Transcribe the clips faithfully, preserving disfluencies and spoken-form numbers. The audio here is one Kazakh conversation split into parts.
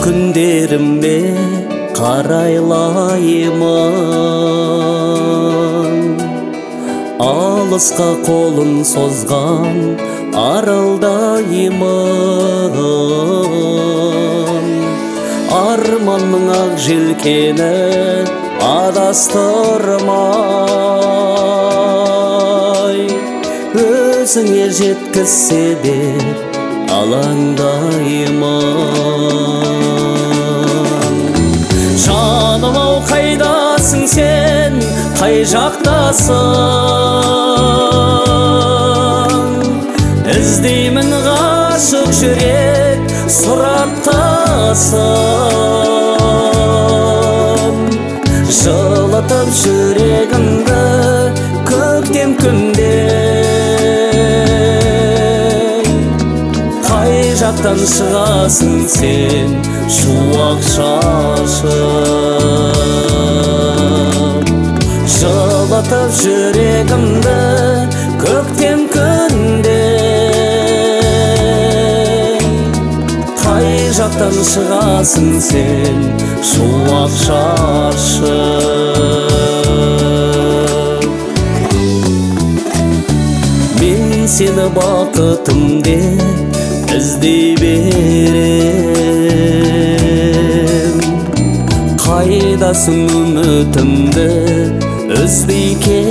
күндеріме қарайлаймын. Алысқа қолын созған аралдаймын. Арманның ақ желкені адастырмай, өзіңе жеткізсе де алаңдаймын. Жаным-ау, қайдасың сен, қай жақтасың? Іздеймін ғашық жүрек сұрақтасын. Жылытып жүрегімді көктем күнде, қай жақтан шығасың сен шуақ шашып? Жылытып жүрегімді көктем күнде, қай жақтан шығасың сен шуақ шашып? Мен сені бақытым деп іздей берем, қайдасың үмітімді үзбей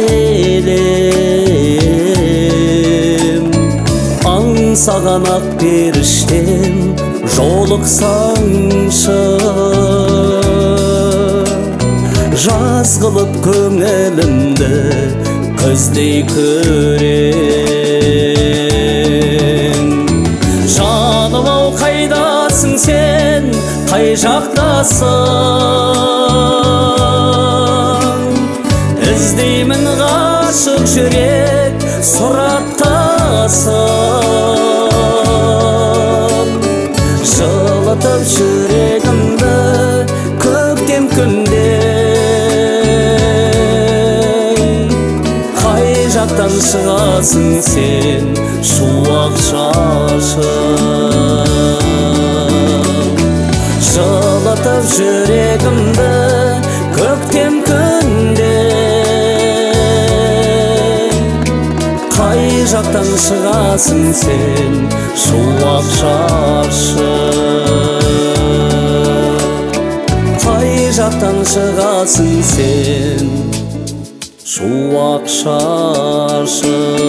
келем. Аңсаған ақ періштем жолықсаңшы, жаз қылып көңілімді күздей көрең. Жаным-ау, қайдасың сен, қай жақтасың? Іздеймін ғашық жүрек сұрақтасын. Жылытып жүрегімді көктем күнде, қай жақтан шығасың сен шуақ шашып? Жылытып жүрегімді көктем күнде, қай жақтан шығасың сен шуақ шашып? Қай жақтан шығасың сен шуақ шашып?